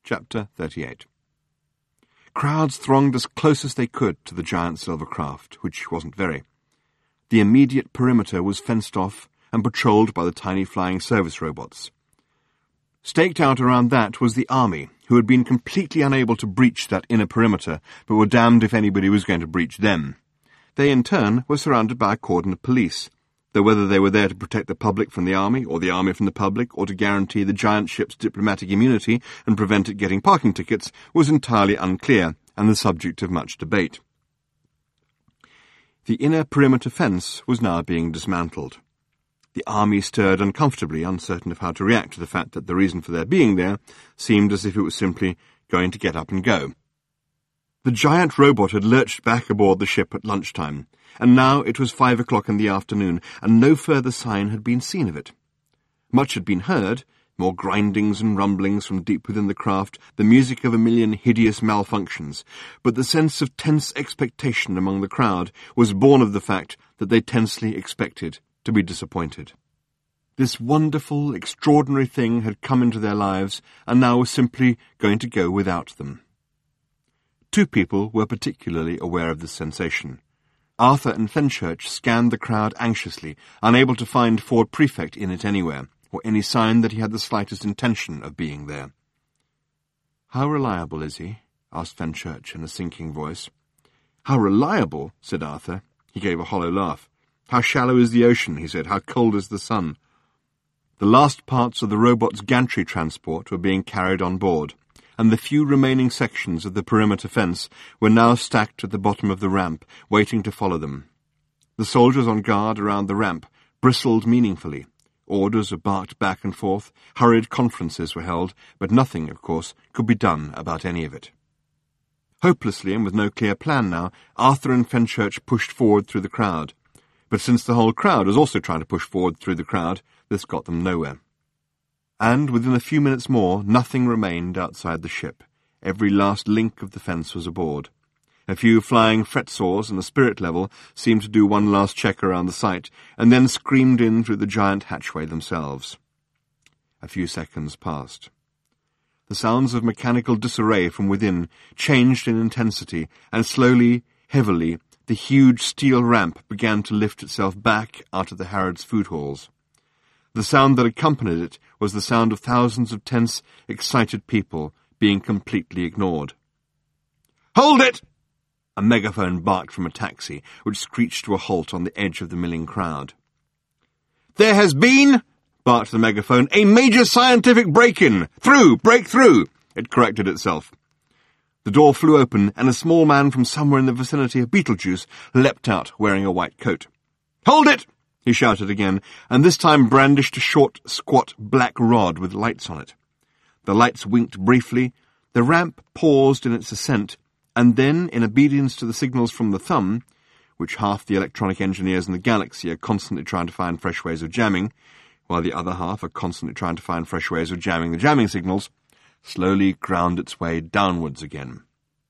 Chapter 38. Crowds thronged as close as they could to the giant silver craft, which wasn't very. The immediate perimeter was fenced off and patrolled by the tiny flying service robots. Staked out around that was the army, who had been completely unable to breach that inner perimeter, but were damned if anybody was going to breach them. They, in turn, were surrounded by a cordon of police, though whether they were there to protect the public from the army, or the army from the public, or to guarantee the giant ship's diplomatic immunity and prevent it getting parking tickets, was entirely unclear, and the subject of much debate. The inner perimeter fence was now being dismantled. The army stirred uncomfortably, uncertain of how to react to the fact that the reason for their being there seemed as if it was simply going to get up and go. The giant robot had lurched back aboard the ship at lunchtime, and now it was 5 o'clock in the afternoon, and no further sign had been seen of it. Much had been heard, more grindings and rumblings from deep within the craft, the music of a million hideous malfunctions, but the sense of tense expectation among the crowd was born of the fact that they tensely expected to be disappointed. This wonderful, extraordinary thing had come into their lives, and now was simply going to go without them. Two people were particularly aware of this sensation. Arthur and Fenchurch scanned the crowd anxiously, unable to find Ford Prefect in it anywhere, or any sign that he had the slightest intention of being there. "How reliable is he?" asked Fenchurch in a sinking voice. "How reliable?" said Arthur. He gave a hollow laugh. "How shallow is the ocean?" he said. "How cold is the sun?" The last parts of the robot's gantry transport were being carried on board, and the few remaining sections of the perimeter fence were now stacked at the bottom of the ramp, waiting to follow them. The soldiers on guard around the ramp bristled meaningfully. Orders were barked back and forth, hurried conferences were held, but nothing, of course, could be done about any of it. Hopelessly, and with no clear plan now, Arthur and Fenchurch pushed forward through the crowd. But since the whole crowd was also trying to push forward through the crowd, this got them nowhere. And within a few minutes more, nothing remained outside the ship. Every last link of the fence was aboard. A few flying fret saws and a spirit level seemed to do one last check around the site, and then screamed in through the giant hatchway themselves. A few seconds passed. The sounds of mechanical disarray from within changed in intensity, and slowly, heavily, the huge steel ramp began to lift itself back out of the Harrods food halls. The sound that accompanied it was the sound of thousands of tense, excited people being completely ignored. "Hold it!" A megaphone barked from a taxi, which screeched to a halt on the edge of the milling crowd. "There has been," barked the megaphone, "a major scientific break-in. Break through, it corrected itself. The door flew open, and a small man from somewhere in the vicinity of Beetlejuice leapt out, wearing a white coat. "Hold it!" he shouted again, and this time brandished a short, squat black rod with lights on it. The lights winked briefly, the ramp paused in its ascent, and then, in obedience to the signals from the thumb, which half the electronic engineers in the galaxy are constantly trying to find fresh ways of jamming, while the other half are constantly trying to find fresh ways of jamming the jamming signals, slowly ground its way downwards again.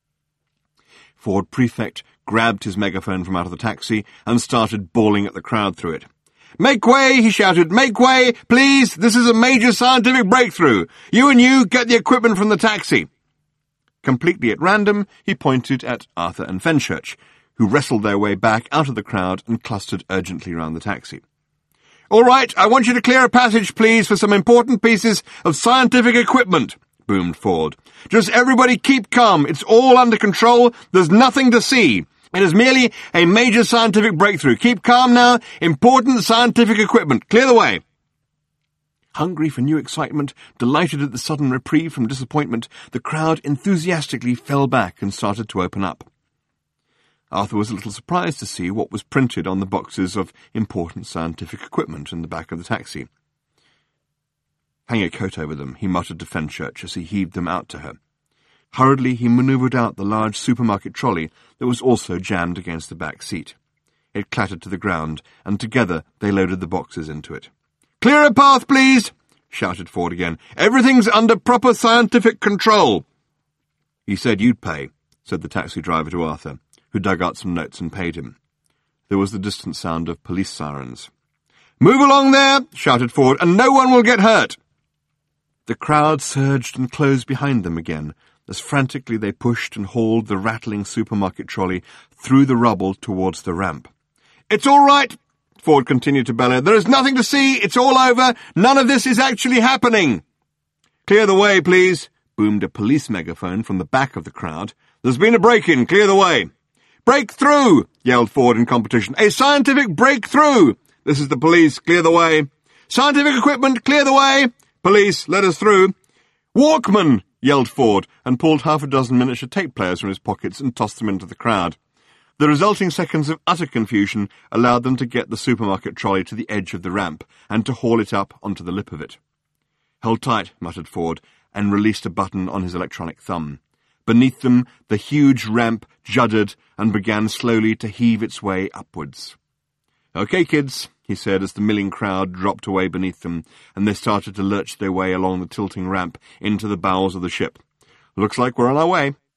Ford Prefect grabbed his megaphone from out of the taxi and started bawling at the crowd through it. "Make way!" he shouted. "Make way! Please! This is a major scientific breakthrough! You and you, get the equipment from the taxi!" Completely at random, he pointed at Arthur and Fenchurch, who wrestled their way back out of the crowd and clustered urgently round the taxi. "All right, I want you to clear a passage, please, for some important pieces of scientific equipment," boomed Ford. "Just everybody keep calm. It's all under control. There's nothing to see. It is merely a major scientific breakthrough. Keep calm now. Important scientific equipment. Clear the way." Hungry for new excitement, delighted at the sudden reprieve from disappointment, the crowd enthusiastically fell back and started to open up. Arthur was a little surprised to see what was printed on the boxes of important scientific equipment in the back of the taxi. "Hang a coat over them," he muttered to Fenchurch as he heaved them out to her. Hurriedly he manoeuvred out the large supermarket trolley that was also jammed against the back seat. It clattered to the ground, and together they loaded the boxes into it. "Clear a path, please!" shouted Ford again. "Everything's under proper scientific control." "You said you'd pay," said the taxi driver to Arthur, who dug out some notes and paid him. There was the distant sound of police sirens. "Move along there!" shouted Ford, "and no one will get hurt." The crowd surged and closed behind them again, as frantically they pushed and hauled the rattling supermarket trolley through the rubble towards the ramp. "It's all right," Ford continued to bellow. "There is nothing to see. It's all over. None of this is actually happening." "Clear the way, please," boomed a police megaphone from the back of the crowd. "There's been a break-in. Clear the way." "Breakthrough!" yelled Ford in competition. "A scientific breakthrough!" "This is the police. Clear the way." "Scientific equipment. Clear the way." "Police, let us through." "Walkman!" yelled Ford, and pulled half a dozen miniature tape players from his pockets and tossed them into the crowd. The resulting seconds of utter confusion allowed them to get the supermarket trolley to the edge of the ramp and to haul it up onto the lip of it. "Hold tight," muttered Ford, and released a button on his electronic thumb. Beneath them, the huge ramp juddered and began slowly to heave its way upwards. "Okay, kids," he said as the milling crowd dropped away beneath them, and they started to lurch their way along the tilting ramp into the bowels of the ship. "Looks like we're on our way."